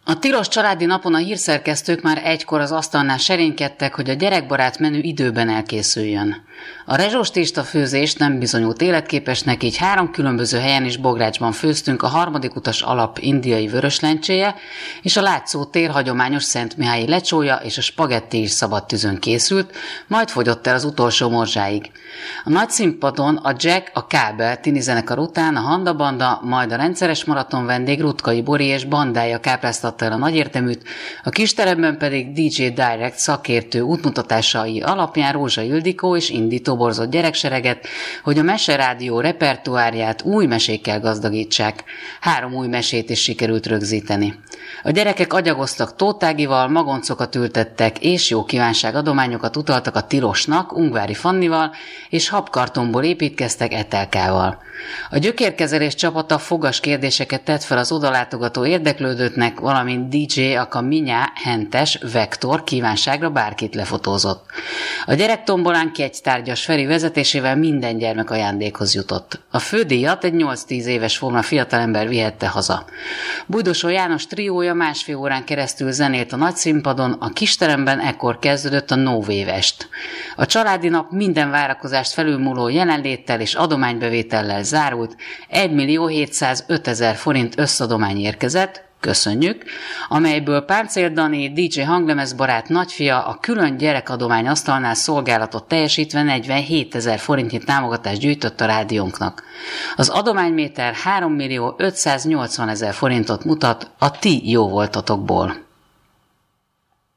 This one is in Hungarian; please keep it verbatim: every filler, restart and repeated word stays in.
A tilos családi napon a hírszerkesztők már egykor az asztalnál serénykedtek, hogy a gyerekbarát menü időben elkészüljön. A rezsós tésztafőzés nem bizonyult életképesnek, így három különböző helyen is bográcsban főztünk, a harmadik utas alap indiai vöröslencséje, és a Látszó tér hagyományos szentmihályi lecsója és a spagetti is szabad tűzön készült, majd fogyott el az utolsó morzsáig. A nagy színpadon a Jack, a Kábel tini zenekar után a Handa Banda, majd a rendszeres maraton vendég Rutkai Bori és bandája kápráztatta el a nagyérteműt, a kisteremben pedig dé dzsé Direct szakértő útmutatásai alapján Rózsa Ildikó és Indi toborzott gyereksereget, hogy a Meserádió repertoárját új mesékkel gazdagítsák. Három új mesét is sikerült rögzíteni. A gyerekek agyagoztak tótágival, magoncokat ültettek, és jó kívánság adományokat utaltak a Tilosnak, Ungvári Fannival, és habkartonból építkeztek Etelkával. A gyökérkezelés csapata fogas kérdéseket tett fel az odalátogató érdeklődőknek, valamint dé dzsé Aka Minyá Hentes Vektor kívánságra bárkit lefotózott. A gyerektombolán kegytárgyas Feri vezetésével minden gyermek ajándékhoz jutott. A fődíjat egy nyolc-tíz éves forma fiatalember vihette haza. Bújdosó János triója másfél órán keresztül zenélt a nagy színpadon, a kisteremben ekkor kezdődött a No Wave est. A családi nap minden várakozást felülmúló jelenléttel és adománybevétellel zárult, egymillió-hétszázötezer forint összadomány érkezett, köszönjük, amelyből Páncél Dani, dé dzsé hanglemezbarát nagyfia a külön gyerekadomány asztalnál szolgálatot teljesítve negyvenhétezer forintnyi támogatást gyűjtött a rádiónknak. Az adományméter hárommillió ötszáznyolcvanezer forintot mutat a ti jóvoltatokból.